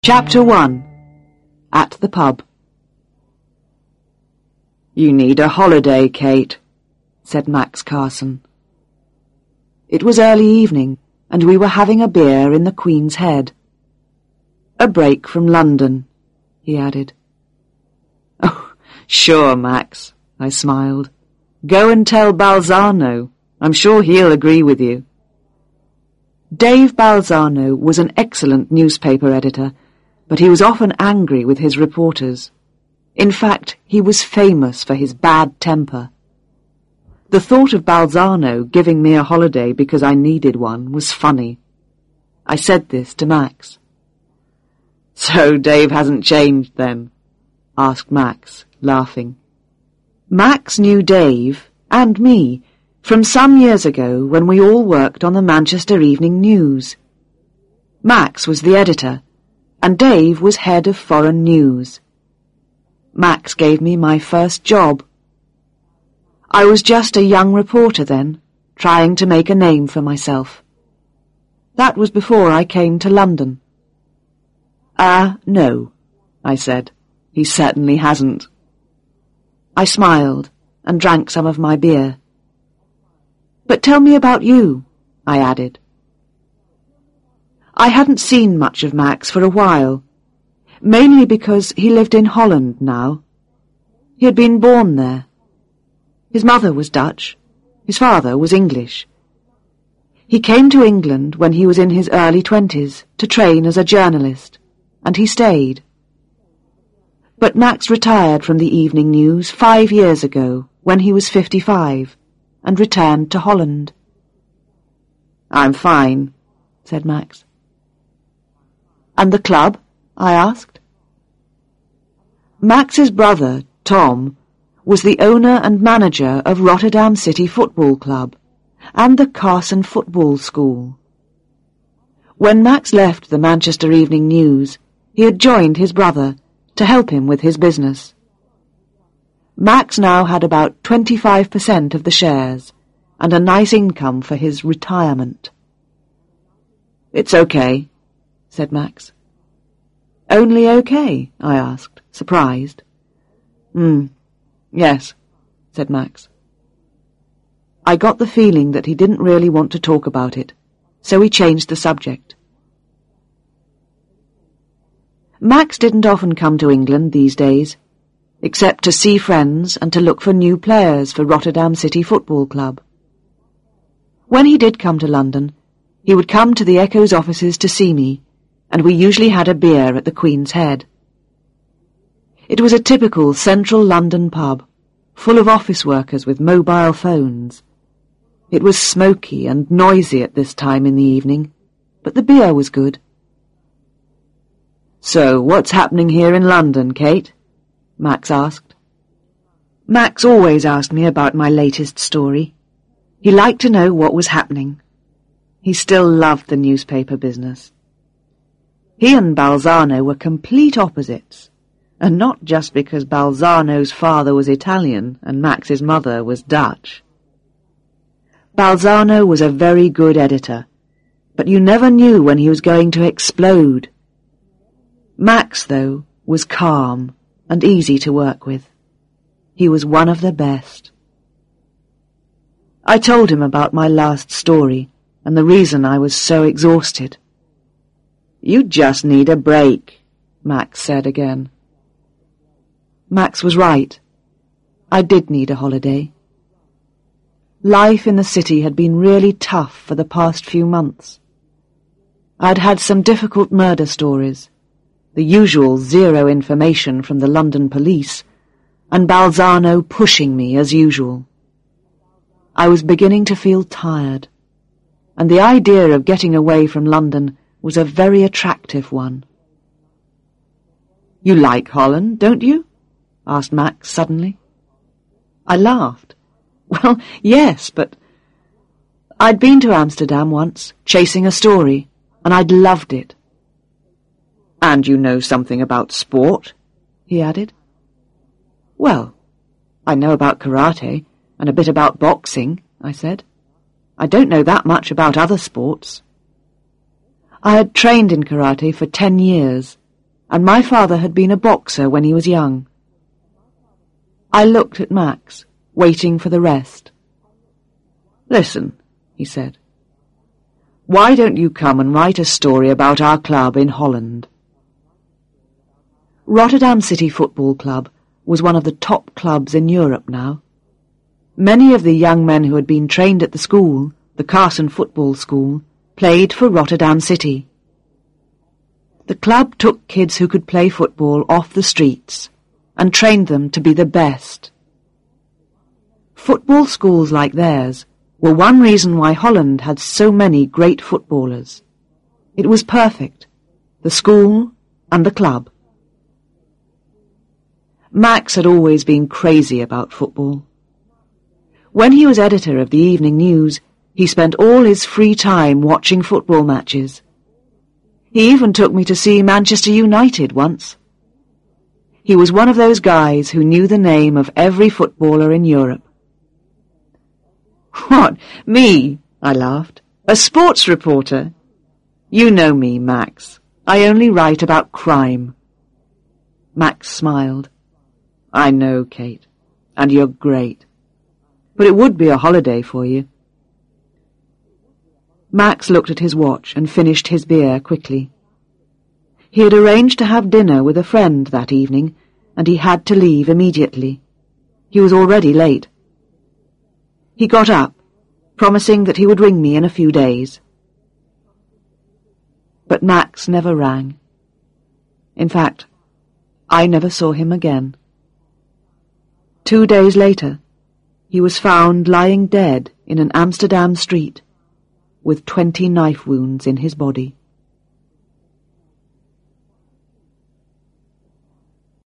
Chapter 1. At the Pub. "You need a holiday, Kate," said Max Carson. It was early evening, and we were having a beer in the Queen's Head. "A break from London," he added. "Oh, sure, Max," I smiled. "Go and tell Balzano. I'm sure he'll agree with you." Dave Balzano was an excellent newspaper editor, but he was often angry with his reporters. In fact, he was famous for his bad temper. The thought of Balzano giving me a holiday because I needed one was funny. I said this to Max. "So Dave hasn't changed, then?" asked Max, laughing. Max knew Dave, and me, from some years ago when we all worked on the Manchester Evening News. Max was the editor, and Dave was head of foreign news. Max gave me my first job. I was just a young reporter then, trying to make a name for myself. That was before I came to London. No," I said. "He certainly hasn't." I smiled and drank some of my beer. "But tell me about you," I added. I hadn't seen much of Max for a while, mainly because he lived in Holland now. He had been born there. His mother was Dutch, his father was English. He came to England when he was in his early 20s to train as a journalist, and he stayed. But Max retired from the Evening News 5 years ago when he was 55, and returned to Holland. "I'm fine," said Max. "And the club?" I asked. Max's brother, Tom, was the owner and manager of Rotterdam City Football Club and the Carson Football School. When Max left the Manchester Evening News, he had joined his brother to help him with his business. Max now had about 25% of the shares and a nice income for his retirement. "It's okay," said Max. "Only okay?" I asked, surprised. Yes," said Max. I got the feeling that he didn't really want to talk about it, so he changed the subject. Max didn't often come to England these days, except to see friends and to look for new players for Rotterdam City Football Club. When he did come to London, he would come to the Echo's offices to see me, and we usually had a beer at the Queen's Head. It was a typical central London pub, full of office workers with mobile phones. It was smoky and noisy at this time in the evening, but the beer was good. "So, what's happening here in London, Kate?" Max asked. Max always asked me about my latest story. He liked to know what was happening. He still loved the newspaper business. He and Balzano were complete opposites, and not just because Balzano's father was Italian and Max's mother was Dutch. Balzano was a very good editor, but you never knew when he was going to explode. Max, though, was calm and easy to work with. He was one of the best. I told him about my last story and the reason I was so exhausted. "You just need a break," Max said again. Max was right. I did need a holiday. Life in the city had been really tough for the past few months. I'd had some difficult murder stories, the usual zero information from the London police, and Balzano pushing me as usual. I was beginning to feel tired, and the idea of getting away from London was a very attractive one. "You like Holland, don't you?" asked Max suddenly. I laughed. "Well, yes, but I'd been to Amsterdam once, chasing a story, and I'd loved it." "And you know something about sport?" he added. "Well, I know about karate and a bit about boxing," I said. "I don't know that much about other sports." I had trained in karate for 10 years and my father had been a boxer when he was young. I looked at Max, waiting for the rest. "Listen," he said. "Why don't you come and write a story about our club in Holland?" Rotterdam City Football Club was one of the top clubs in Europe now. Many of the young men who had been trained at the school, the Carson Football School, played for Rotterdam City. The club took kids who could play football off the streets and trained them to be the best. Football schools like theirs were one reason why Holland had so many great footballers. It was perfect, the school and the club. Max had always been crazy about football. When he was editor of the Evening News, he spent all his free time watching football matches. He even took me to see Manchester United once. He was one of those guys who knew the name of every footballer in Europe. "What, me?" I laughed. "A sports reporter? You know me, Max. I only write about crime." Max smiled. "I know, Kate, and you're great. But it would be a holiday for you." Max looked at his watch and finished his beer quickly. He had arranged to have dinner with a friend that evening, and he had to leave immediately. He was already late. He got up, promising that he would ring me in a few days. But Max never rang. In fact, I never saw him again. 2 days later, he was found lying dead in an Amsterdam street, with 20 knife wounds in his body.